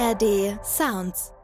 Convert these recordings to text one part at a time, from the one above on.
ARD Sounds.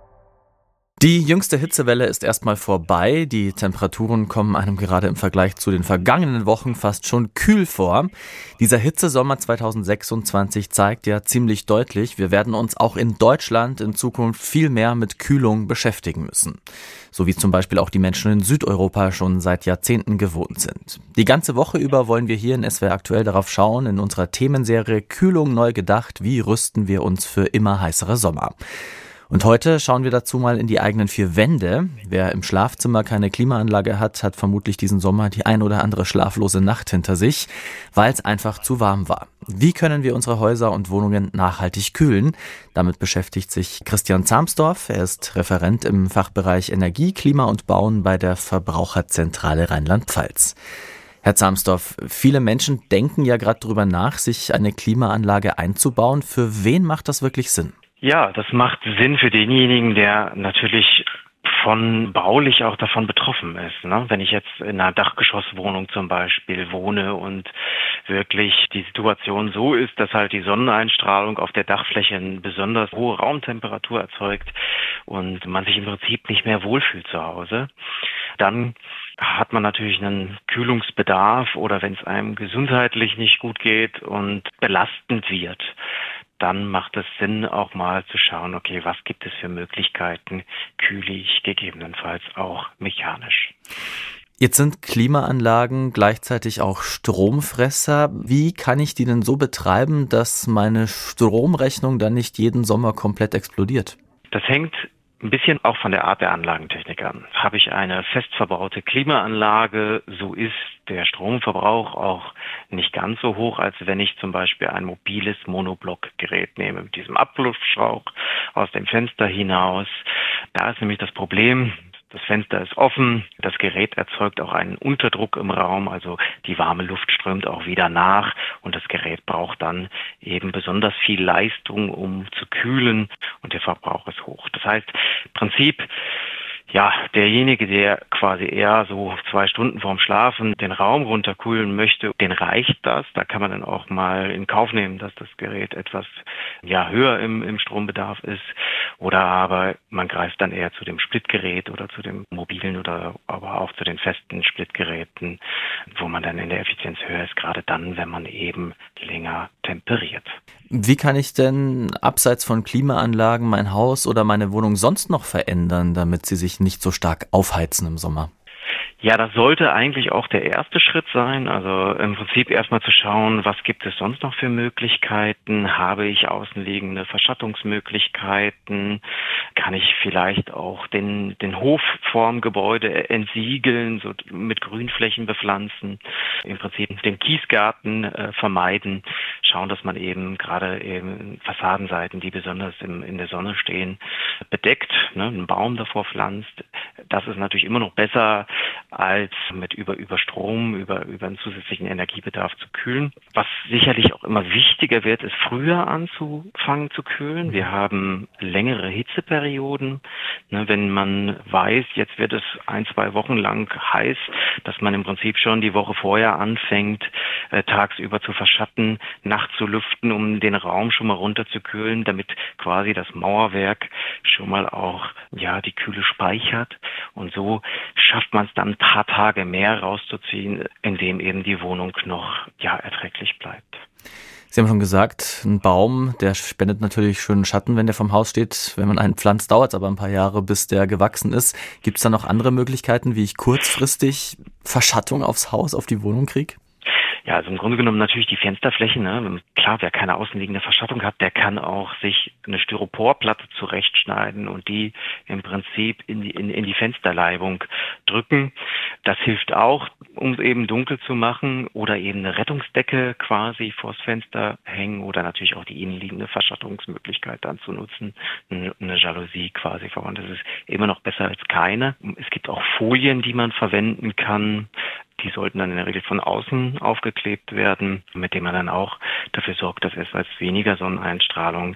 Die jüngste Hitzewelle ist erstmal vorbei. Die Temperaturen kommen einem gerade im Vergleich zu den vergangenen Wochen fast schon kühl vor. Dieser Hitzesommer 2026 zeigt ja ziemlich deutlich, wir werden uns auch in Deutschland in Zukunft viel mehr mit Kühlung beschäftigen müssen. So wie zum Beispiel auch die Menschen in Südeuropa schon seit Jahrzehnten gewohnt sind. Die ganze Woche über wollen wir hier in SWR aktuell darauf schauen, in unserer Themenserie Kühlung neu gedacht, wie rüsten wir uns für immer heißere Sommer. Und heute schauen wir dazu mal in die eigenen vier Wände. Wer im Schlafzimmer keine Klimaanlage hat, hat vermutlich diesen Sommer die ein oder andere schlaflose Nacht hinter sich, weil es einfach zu warm war. Wie können wir unsere Häuser und Wohnungen nachhaltig kühlen? Damit beschäftigt sich Christian Zahmsdorf. Er ist Referent im Fachbereich Energie, Klima und Bauen bei der Verbraucherzentrale Rheinland-Pfalz. Herr Zahmsdorf, viele Menschen denken ja gerade drüber nach, sich eine Klimaanlage einzubauen. Für wen macht das wirklich Sinn? Ja, das macht Sinn für denjenigen, der natürlich baulich auch davon betroffen ist. Ne? Wenn ich jetzt in einer Dachgeschosswohnung zum Beispiel wohne und wirklich die Situation so ist, dass halt die Sonneneinstrahlung auf der Dachfläche eine besonders hohe Raumtemperatur erzeugt und man sich im Prinzip nicht mehr wohlfühlt zu Hause, dann hat man natürlich einen Kühlungsbedarf oder wenn es einem gesundheitlich nicht gut geht und belastend wird, dann macht es Sinn, auch mal zu schauen, okay, was gibt es für Möglichkeiten, kühle ich gegebenenfalls auch mechanisch. Jetzt sind Klimaanlagen gleichzeitig auch Stromfresser. Wie kann ich die denn so betreiben, dass meine Stromrechnung dann nicht jeden Sommer komplett explodiert? Das hängt ein bisschen auch von der Art der Anlagentechnik an. Habe ich eine fest verbaute Klimaanlage, so ist der Stromverbrauch auch nicht ganz so hoch, als wenn ich zum Beispiel ein mobiles Monoblockgerät nehme mit diesem Abluftschrauch aus dem Fenster hinaus. Da ist nämlich das Problem, das Fenster ist offen, das Gerät erzeugt auch einen Unterdruck im Raum, also die warme Luft strömt auch wieder nach und das Gerät braucht dann eben besonders viel Leistung, um zu kühlen und der Verbrauch ist hoch. Das heißt, im Prinzip, ja, derjenige, der quasi eher so 2 Stunden vorm Schlafen den Raum runterkühlen möchte, den reicht das. Da kann man dann auch mal in Kauf nehmen, dass das Gerät etwas höher im Strombedarf ist. Oder aber man greift dann eher zu dem Splitgerät oder zu dem mobilen oder aber auch zu den festen Splitgeräten, wo man dann in der Effizienz höher ist, gerade dann, wenn man eben länger temperiert. Wie kann ich denn abseits von Klimaanlagen mein Haus oder meine Wohnung sonst noch verändern, damit sie sich nicht so stark aufheizen im Sommer? Ja, das sollte eigentlich auch der erste Schritt sein. Also im Prinzip erstmal zu schauen, was gibt es sonst noch für Möglichkeiten? Habe ich außenliegende Verschattungsmöglichkeiten? Kann ich vielleicht auch den Hof vorm Gebäude entsiegeln, so mit Grünflächen bepflanzen? Im Prinzip den Kiesgarten vermeiden. Schauen, dass man eben gerade eben Fassadenseiten, die besonders in der Sonne stehen, bedeckt, ne, einen Baum davor pflanzt. Das ist natürlich immer noch besser, als mit über Strom, über einen zusätzlichen Energiebedarf zu kühlen. Was sicherlich auch immer wichtiger wird, ist früher anzufangen zu kühlen. Wir haben längere Hitzeperioden. Wenn man weiß, jetzt wird es 1-2 Wochen lang heiß, dass man im Prinzip schon die Woche vorher anfängt, tagsüber zu verschatten, nachts zu lüften, um den Raum schon mal runterzukühlen, damit quasi das Mauerwerk schon mal auch die Kühle speichert. Und so schafft man es dann ein paar Tage mehr rauszuziehen, indem eben die Wohnung noch erträglich bleibt. Sie haben schon gesagt, ein Baum, der spendet natürlich schönen Schatten, wenn der vom Haus steht. Wenn man einen pflanzt, dauert es aber ein paar Jahre, bis der gewachsen ist. Gibt es da noch andere Möglichkeiten, wie ich kurzfristig Verschattung aufs Haus, auf die Wohnung kriege? Ja, also im Grunde genommen natürlich die Fensterflächen. Ne? Klar, wer keine außenliegende Verschattung hat, der kann auch sich eine Styroporplatte zurechtschneiden und die im Prinzip in die Fensterleibung drücken. Das hilft auch, um es eben dunkel zu machen oder eben eine Rettungsdecke quasi vors Fenster hängen oder natürlich auch die innenliegende Verschattungsmöglichkeit dann zu nutzen, eine Jalousie quasi verwandt. Das ist immer noch besser als keine. Es gibt auch Folien, die man verwenden kann. Die sollten dann in der Regel von außen aufgeklebt werden, mit dem man dann auch dafür sorgt, dass etwas weniger Sonneneinstrahlung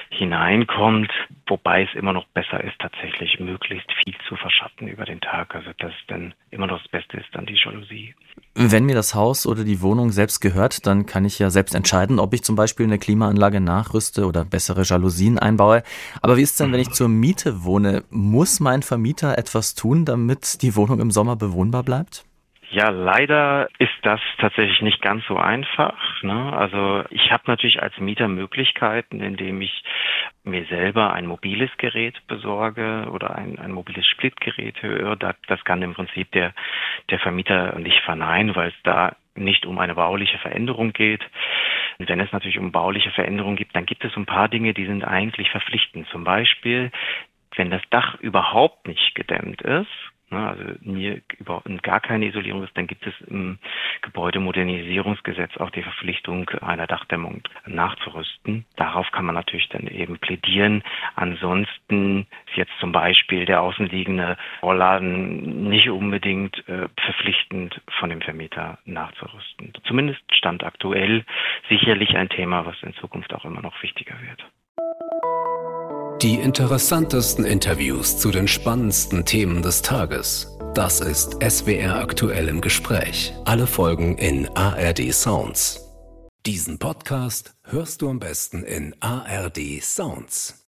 hineinkommt, wobei es immer noch besser ist, tatsächlich möglichst viel zu verschatten über den Tag. Also das dann immer noch das Beste ist dann die Jalousie. Wenn mir das Haus oder die Wohnung selbst gehört, dann kann ich ja selbst entscheiden, ob ich zum Beispiel eine Klimaanlage nachrüste oder bessere Jalousien einbaue. Aber wie ist es denn, wenn ich zur Miete wohne? Muss mein Vermieter etwas tun, damit die Wohnung im Sommer bewohnbar bleibt? Ja, leider ist das tatsächlich nicht ganz so einfach, ne? Also ich habe natürlich als Mieter Möglichkeiten, indem ich mir selber ein mobiles Gerät besorge oder ein mobiles Splitgerät höre. Das kann im Prinzip der Vermieter nicht verneinen, weil es da nicht um eine bauliche Veränderung geht. Und wenn es natürlich um bauliche Veränderungen geht, dann gibt es ein paar Dinge, die sind eigentlich verpflichtend. Zum Beispiel, wenn das Dach überhaupt nicht gedämmt ist, also gar keine Isolierung ist, dann gibt es im Gebäudemodernisierungsgesetz auch die Verpflichtung, einer Dachdämmung nachzurüsten. Darauf kann man natürlich dann eben plädieren. Ansonsten ist jetzt zum Beispiel der außenliegende Rollladen nicht unbedingt verpflichtend von dem Vermieter nachzurüsten. Zumindest Stand aktuell sicherlich ein Thema, was in Zukunft auch immer noch wichtiger wird. Die interessantesten Interviews zu den spannendsten Themen des Tages. Das ist SWR aktuell im Gespräch. Alle Folgen in ARD Sounds. Diesen Podcast hörst du am besten in ARD Sounds.